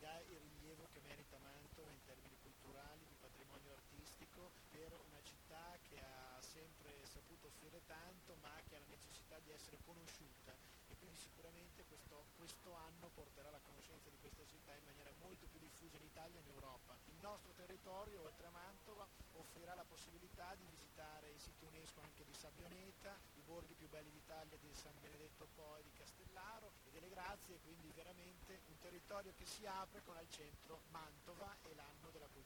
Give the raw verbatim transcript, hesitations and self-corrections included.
dà il rilievo che merita Mantova in termini culturali, di patrimonio artistico, per una città che ha sempre saputo offrire tanto ma che ha la necessità di essere conosciuta, e quindi sicuramente questo, questo anno porterà la conoscenza di questa città in maniera molto più diffusa in Italia e in Europa. Il nostro territorio, oltre a Mantova, offrirà la possibilità di visitare i siti UNESCO anche di Sabbioneta, i borghi più belli d'Italia di San Benedetto Po e di Castellaro e delle Grazie, quindi veramente un territorio che si apre con al centro Mantova e l'anno della cultura.